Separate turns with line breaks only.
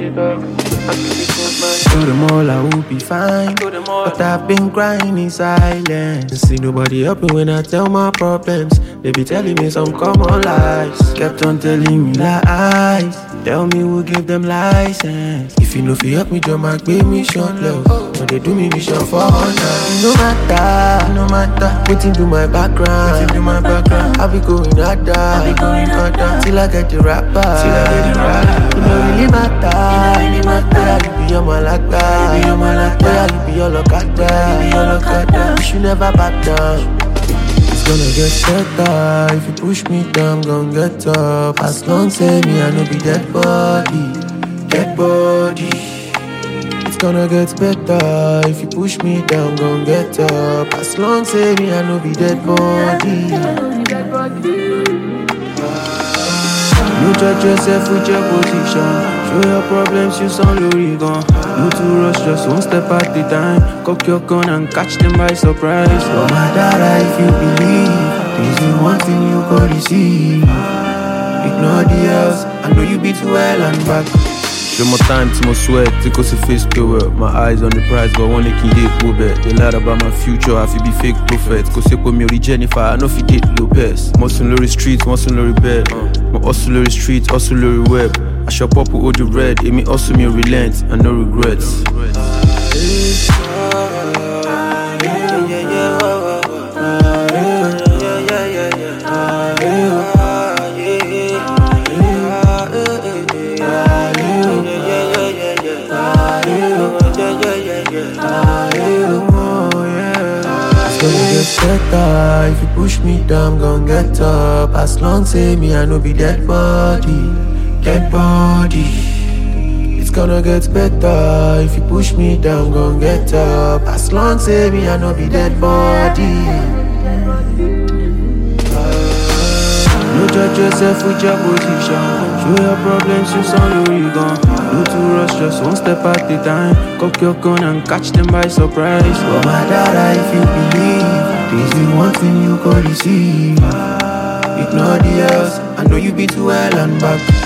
To them all I will be fine, but I've been crying in silence. See nobody help me when I tell my problems. They be telling me some common lies. Kept on telling me lies. Tell me who give them license. If you know fi help me, just my give me short love. But they do me mission for honor. No matter, waiting do my background. I be going harder, till I get the rapper. It don't really matter. You be your malaka, you be your lokata. You should never back down. It's gonna get better. If you push me down, gon' get up. As long say me, I no be dead body. It's gonna get better. If you push me down, gon' get up. As long say me, I no be dead body. No judge yourself with your position. Show your problems, you sound Lorigan. No to rush, just one step at a time. Cock your gun and catch them by surprise. No matter if you believe, there's the one thing you could receive. Ignore the else, I know you be too well and back. Show more time to my sweat, take us a face pure. My eyes on the prize, but one can get over. They lied about my future, I feel be fake prophet. Cause you call me Jennifer, I know if you date Lopez. Muscle Lori streets, muscle Lori bed. My hustle Lori streets, hustle Lori web. I shop up with all the red, it me hustle me relent and no regrets. Better. If you push me down, gon' get up. As long say me, I no be dead body. It's gonna get better. If you push me down, gon' get up. As long say me, I no be dead body. No judge yourself with your position. Show your problems, you sound Lorigan. No to rush, just one step at a time. Cock your gun and catch them by surprise. No matter if you believe, there's the one thing you could receive. Ignore the else, I know you be too well and back.